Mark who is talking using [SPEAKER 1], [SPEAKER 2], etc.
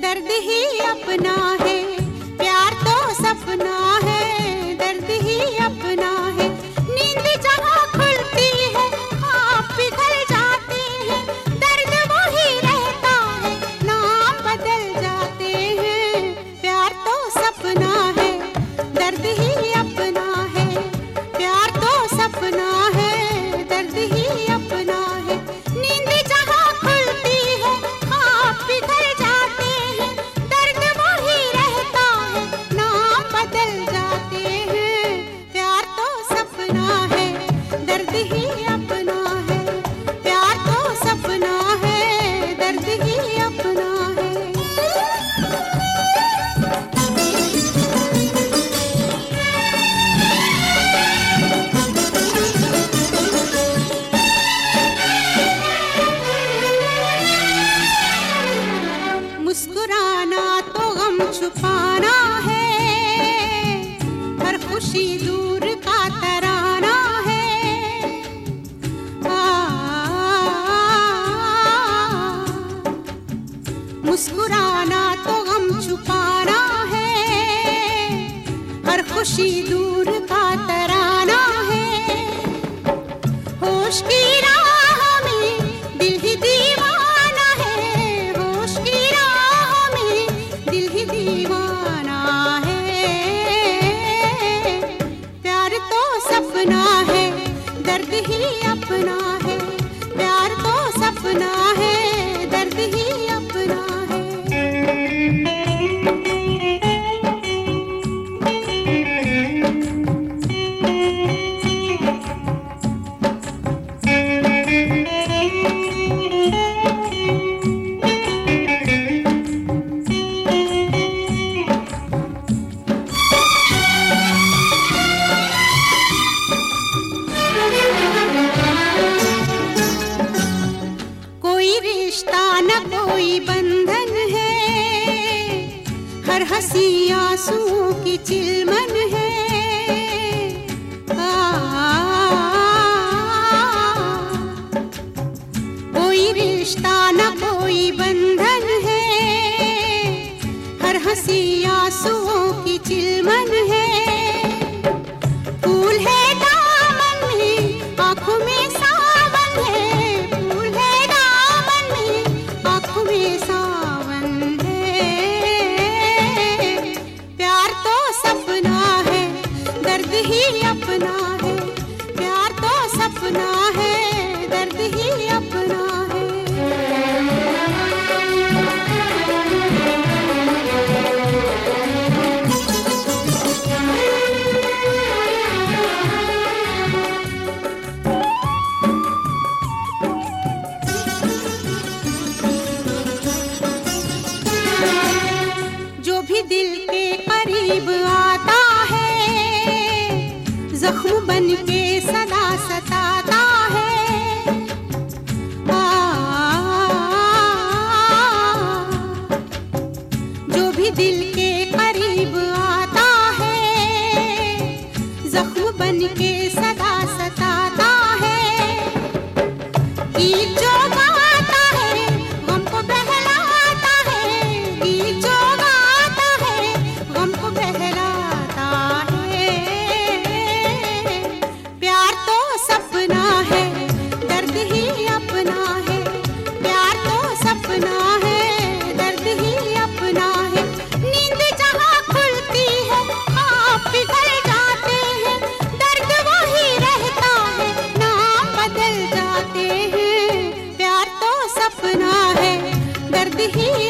[SPEAKER 1] दर्द ही अपना है, प्यार तो सपना है, दर्द ही अपना है। नींद जहाँ खुलती है ख्वाब पिघल जाते हैं, दर्द वही रहता है, नाम बदल जाते हैं। प्यार तो सपना है, दर्द ही अपना है, प्यार तो सपना है, दर्द ही अपना है। नींद जहाँ खुलती है ख्वाब पिघल जाते हैं, दर्द वही रहता है, नाम बदल जाते हैं। प्यार तो सपना है, दर्द ही अपना है, प्यार तो सपना है, दर्द ही अपना है। मुस्कुराना तो गम छुपाना है, हर खुशी दूर का तराना है। मुस्कुराना तो गम छुपाना है, हर खुशी दूर का तराना है। होश की राह में दिल ही दीवाना है, होश की राह में दिल ही दीवाना है। प्यार तो सपना है, दर्द ही अपना है, प्यार तो सपना है, दर्द ही अपना है। कोई रिश्ता न कोई बंधन है, हर हंसी आंसुओं की चिलमन है। कोई रिश्ता न कोई बंधन है, हर हंसी आंसुओं की चिलमन है। फूल है दामन में, आँखों में सावन है, फूल है दामन में, आँखों में सावन है। प्यार तो सपना है, दर्द ही अपना है, प्यार तो सपना है, दर्द ही अपना है। जो भी दिल के करीब आता है, जख्म बन के सदा सताता है। जो भी दिल के करीब आता है, जख्म बन के सदा सताता है। गीत जो गाता है गम को बहलाता है, गीत जो गाता है गम को बहलाता है। प्यार तो सपना है, दर्द ही अपना है, प्यार तो सपना है, दर्द ही अपना है। नींद जहाँ खुलती है ख्वाब पिघल जाते हैं, दर्द वही रहता है, नाम बदल जाते हैं। प्यार तो सपना है, दर्द ही